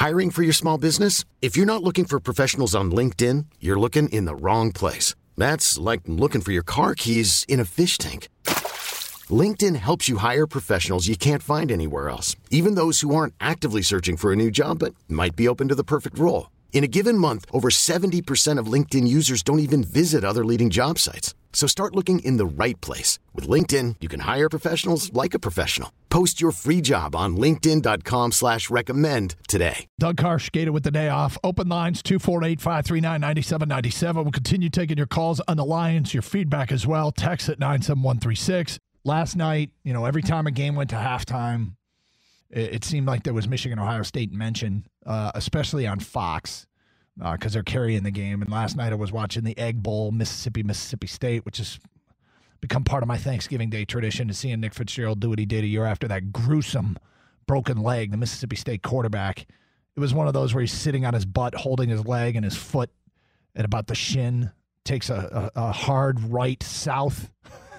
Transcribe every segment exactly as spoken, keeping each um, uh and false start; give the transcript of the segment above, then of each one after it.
Hiring for your small business? If you're not looking for professionals on LinkedIn, you're looking in the wrong place. That's like looking for your car keys in a fish tank. LinkedIn helps you hire professionals you can't find anywhere else, even those who aren't actively searching for a new job but might be open to the perfect role. In a given month, over seventy percent of LinkedIn users don't even visit other leading job sites. So start looking in the right place. With LinkedIn, you can hire professionals like a professional. Post your free job on linkedin.com slash recommend today. Doug Carr, Skater with the day off. Open lines, two four eight, five three nine, nine seven nine seven. We'll continue taking your calls on the Lions, your feedback as well. Text at nine seven one three six. Last night, you know, every time a game went to halftime, it, it seemed like there was Michigan-Ohio State mention, uh, especially on Fox, because uh, they're carrying the game. And last night I was watching the Egg Bowl, Mississippi, Mississippi State, which has become part of my Thanksgiving Day tradition, to seeing Nick Fitzgerald do what he did a year after that gruesome broken leg, the Mississippi State quarterback. It was one of those where he's sitting on his butt, holding his leg and his foot at about the shin, takes a, a, a hard right south,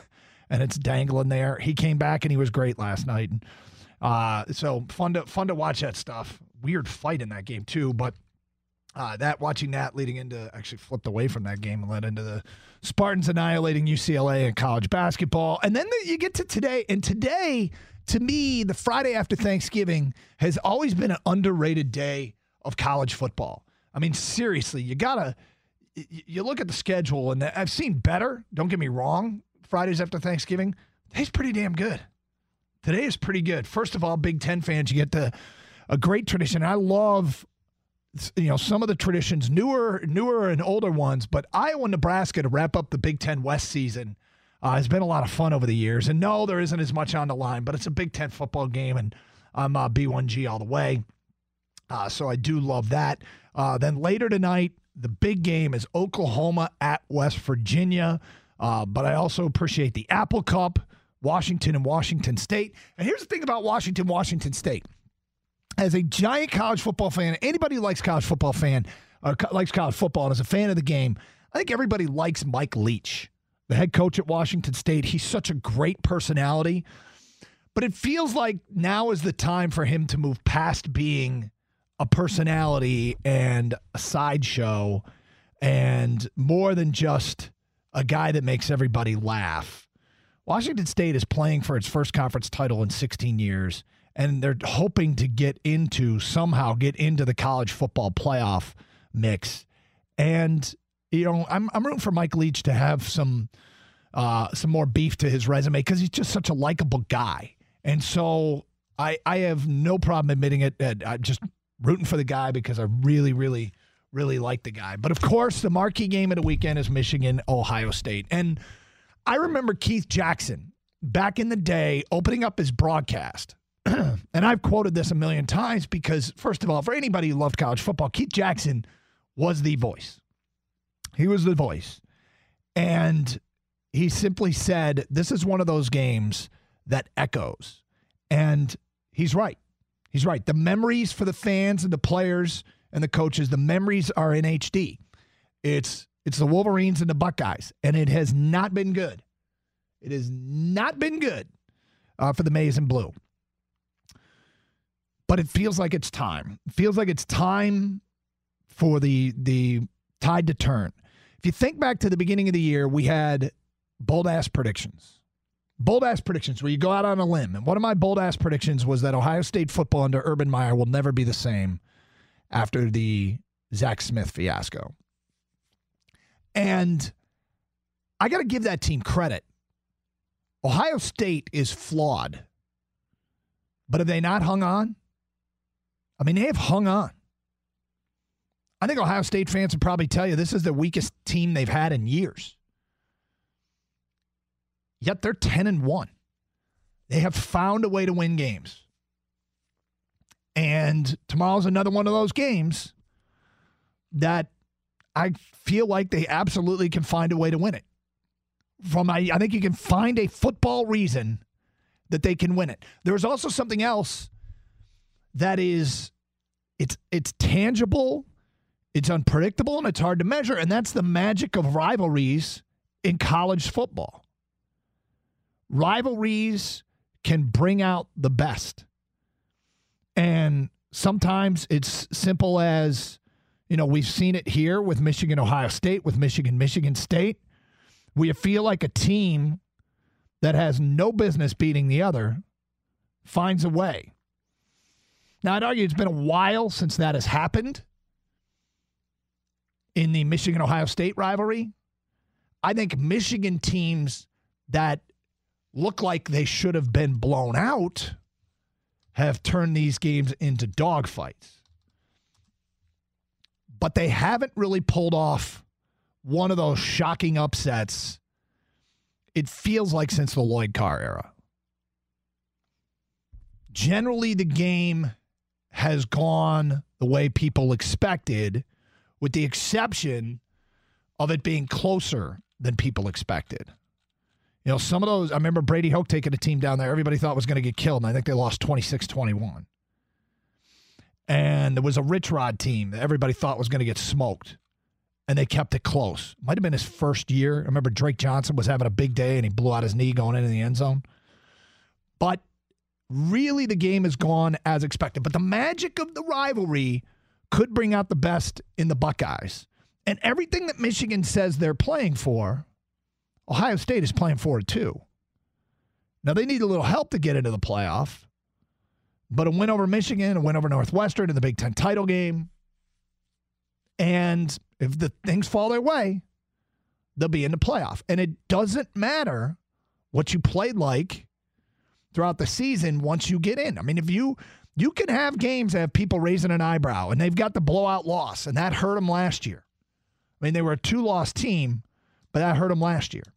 and it's dangling there. He came back, and he was great last night. Uh, so fun to fun to watch that stuff. Weird fight in that game, too, but Uh, that watching that leading into actually flipped away from that game and led into the Spartans annihilating U C L A in college basketball. And then the, you get to today. And today, to me, the Friday after Thanksgiving has always been an underrated day of college football. I mean, seriously, you got to you look at the schedule, and I've seen better. Don't get me wrong. Fridays after Thanksgiving, today's pretty damn good. Today is pretty good. First of all, Big Ten fans, you get the a great tradition. I love you know, some of the traditions, newer, newer and older ones, but Iowa, Nebraska to wrap up the Big Ten West season uh, has been a lot of fun over the years. And no, there isn't as much on the line, but it's a Big Ten football game, and I'm uh, B one G all the way. Uh, so I do love that. Uh, then later tonight, the big game is Oklahoma at West Virginia. Uh, but I also appreciate the Apple Cup, Washington and Washington State. And here's the thing about Washington, Washington State. As a giant college football fan, anybody who likes college football fan or co- likes college football and is a fan of the game, I think everybody likes Mike Leach, the head coach at Washington State. He's such a great personality. But it feels like now is the time for him to move past being a personality and a sideshow and more than just a guy that makes everybody laugh. Washington State is playing for its first conference title in sixteen years. And they're hoping to get into, somehow get into the college football playoff mix. And, you know, I'm I'm rooting for Mike Leach to have some uh, some more beef to his resume because he's just such a likable guy. And so I I have no problem admitting it. I'm just rooting for the guy because I really, really, really like the guy. But, of course, the marquee game of the weekend is Michigan, Ohio State. And I remember Keith Jackson back in the day opening up his broadcast. And I've quoted this a million times because, first of all, for anybody who loved college football, Keith Jackson was the voice. He was the voice. And he simply said, this is one of those games that echoes. And he's right. He's right. The memories for the fans and the players and the coaches, the memories are in H D. It's it's the Wolverines and the Buckeyes. And it has not been good. It has not been good uh, for the Maize and Blue. But it feels like it's time. It feels like it's time for the the tide to turn. If you think back to the beginning of the year, we had bold-ass predictions. Bold-ass predictions where you go out on a limb. And one of my bold-ass predictions was that Ohio State football under Urban Meyer will never be the same after the Zach Smith fiasco. And I got to give that team credit. Ohio State is flawed. But have they not hung on? I mean, they have hung on. I think Ohio State fans would probably tell you this is the weakest team they've had in years. Yet they're ten and one. They have found a way to win games. And tomorrow's another one of those games that I feel like they absolutely can find a way to win it. From I, I think you can find a football reason that they can win it. There's also something else that is, it's it's tangible, it's unpredictable, and it's hard to measure, and that's the magic of rivalries in college football. Rivalries can bring out the best. And Sometimes it's simple as, you know, we've seen it here with Michigan, Ohio State, with Michigan, Michigan State. We feel like a team that has no business beating the other finds a way. Now, I'd argue it's been a while since that has happened in the Michigan-Ohio State rivalry. I think Michigan teams that look like they should have been blown out have turned these games into dogfights. But they haven't really pulled off one of those shocking upsets, it feels like, since the Lloyd Carr era. Generally, the game has gone the way people expected, with the exception of it being closer than people expected. You know, some of those, I remember Brady Hoke taking a team down there everybody thought was going to get killed, and I think they lost twenty-six twenty-one. And there was a Rich Rod team that everybody thought was going to get smoked, and they kept it close. Might have been his first year. I remember Drake Johnson was having a big day, and he blew out his knee going into the end zone. But really, the game has gone as expected. But the magic of the rivalry could bring out the best in the Buckeyes. And everything that Michigan says they're playing for, Ohio State is playing for it too. Now, they need a little help to get into the playoff. But a win over Michigan, a win over Northwestern in the Big Ten title game. And if the things fall their way, they'll be in the playoff. And it doesn't matter what you played like throughout the season once you get in. I mean, if you you can have games that have people raising an eyebrow, and they've got the blowout loss, and that hurt them last year. I mean, they were a two-loss team, but that hurt them last year.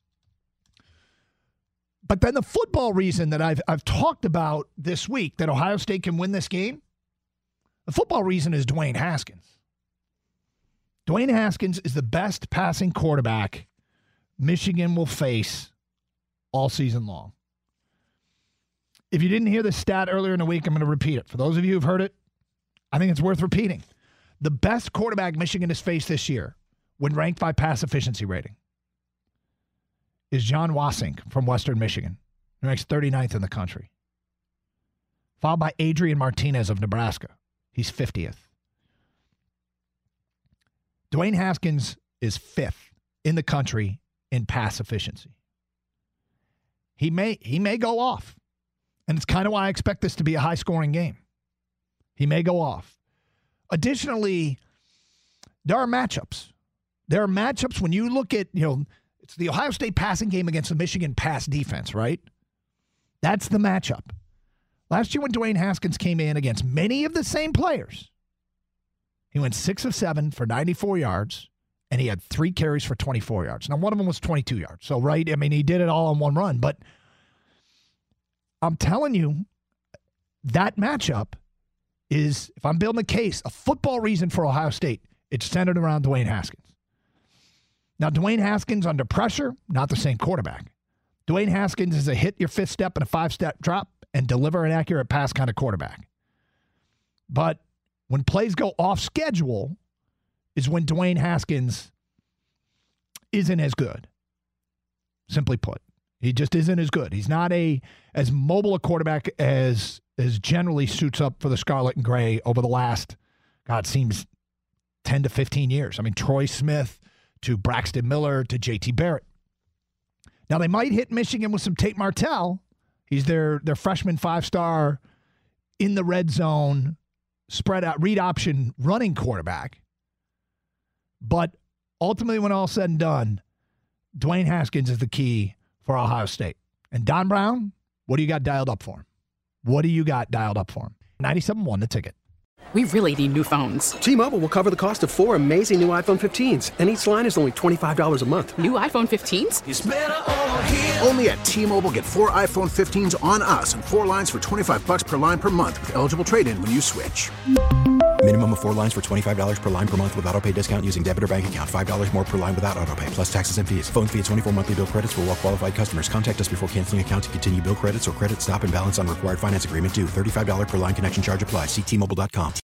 But then the football reason that I've I've talked about this week that Ohio State can win this game, the football reason is Dwayne Haskins. Dwayne Haskins is the best passing quarterback Michigan will face all season long. If you didn't hear this stat earlier in the week, I'm going to repeat it. For those of you who've heard it, I think it's worth repeating. The best quarterback Michigan has faced this year, when ranked by pass efficiency rating, is John Wasink from Western Michigan. He ranks thirty-ninth in the country. Followed by Adrian Martinez of Nebraska. He's fiftieth. Dwayne Haskins is fifth in the country in pass efficiency. He may, he may go off. And it's kind of why I expect this to be a high-scoring game. He may go off. Additionally, there are matchups. There are matchups when you look at, you know, it's the Ohio State passing game against the Michigan pass defense, right? That's the matchup. Last year when Dwayne Haskins came in against many of the same players, he went six of seven for ninety-four yards, and he had three carries for twenty-four yards. Now, one of them was twenty-two yards. So, right, I mean, he did it all in one run. But I'm telling you, that matchup is, if I'm building a case, a football reason for Ohio State, it's centered around Dwayne Haskins. Now, Dwayne Haskins under pressure, not the same quarterback. Dwayne Haskins is a hit your fifth step and a five-step drop and deliver an accurate pass kind of quarterback. But when plays go off schedule is when Dwayne Haskins isn't as good, simply put. He just isn't as good. He's not a as mobile a quarterback as, as generally suits up for the Scarlet and Gray over the last, God, seems ten to fifteen years. I mean, Troy Smith to Braxton Miller to J T Barrett. Now, they might hit Michigan with some Tate Martell. He's their, their freshman five-star in the red zone, spread out, read option running quarterback. But ultimately, when all's said and done, Dwayne Haskins is the key for Ohio State. And Don Brown, what do you got dialed up for him? What do you got dialed up for him? ninety-seven point one The Ticket. We really need new phones. T-Mobile will cover the cost of four amazing new iPhone fifteens, and each line is only twenty-five dollars a month. New iPhone fifteens? It's better over here. Only at T-Mobile, get four iPhone fifteens on us and four lines for twenty-five dollars per line per month with eligible trade-in when you switch. Minimum of four lines for twenty-five dollars per line per month with autopay discount using debit or bank account. five dollars more per line without autopay, plus taxes and fees. Phone fee at twenty-four monthly bill credits for well-qualified customers. Contact us before canceling account to continue bill credits or credit stop and balance on required finance agreement due. thirty-five dollars per line connection charge applies. See T Mobile dot com.